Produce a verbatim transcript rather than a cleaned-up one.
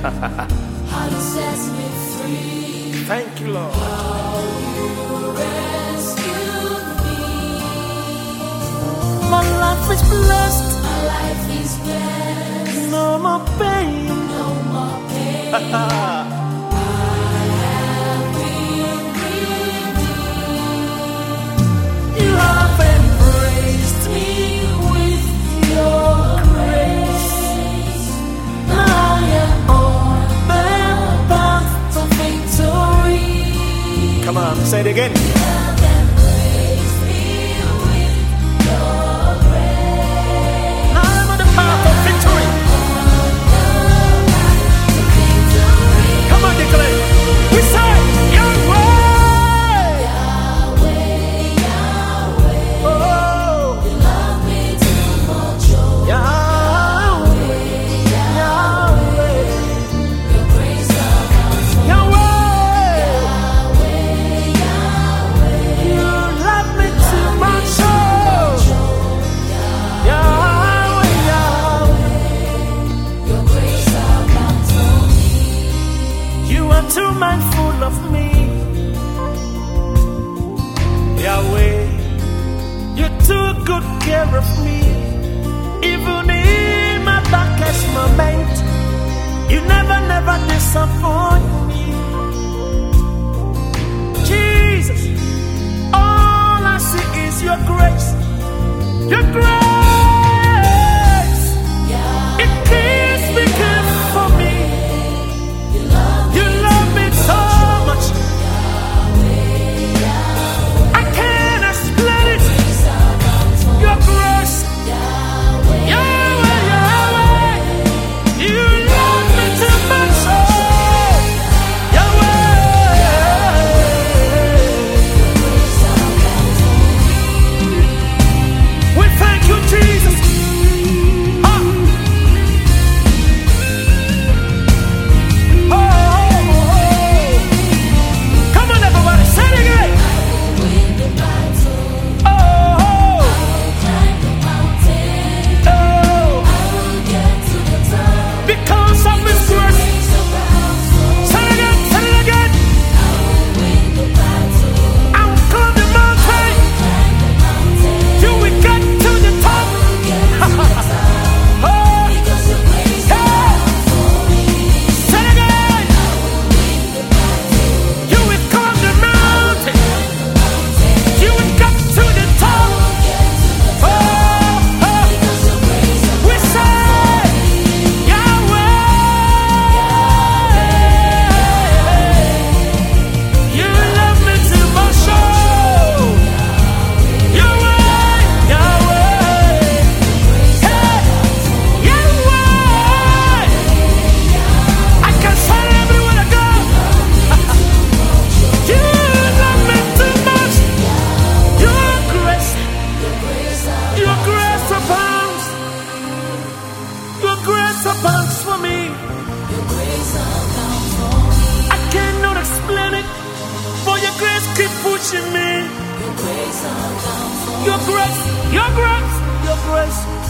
How you set me free. Thank you, Lord. How you rescued me. My life is blessed. My life is blessed. No more pain. No more pain. I have been redeemed. You have embraced me with your grace. Now I am on the path to victory. Come on, say it again. You have embraced me with your grace. Now I'm on the path of victory. Come on, declare. We say Yahweh. Yahweh, Yahweh, Oh, you love me too much, oh. Yahweh, Yahweh, Your grace abounds for me. Yahweh. Yahweh, Yahweh, You love me too much, oh. Yahweh, Yahweh. your grace abounds for me. You are too mindful of me, Yahweh. You took good care of me, even in my darkest moment. You never, never disappoint me, Jesus. All I see is your grace, your grace. It keeps me good for me. You love You love me so much. I can't explain it. grace abounds for Your grace, Yahweh. Yahweh, Yahweh. You love me too much. Oh, Yahweh. We thank you, Jesus. Ah. Oh, oh, oh. Come on, everybody, say it again. Win the battle. Oh, oh, Climb the mountain. oh. I will get to the top. Because of His grace. Grace abounds for me. Say it again, say it again. I will win the battle. I will climb the mountain. Climb the mountain. Till we get to the top. Get to the top. Oh, Because your grace yeah. abounds for me. Say it again. Win the battle. You will climb the mountain. Mountain. You will get to the top. Get to the Oh, top. oh. Because your grace We say, Yahweh. You love me too much. Oh, Yahweh, Yahweh. Hey, Yahweh. I can say everywhere I go. You love me too much. Your grace, your grace abounds. Your grace abounds for me. Your grace abounds for me. I cannot explain it, but your grace keep pushing me. Your grace abounds for me. Your grace, your grace, your grace.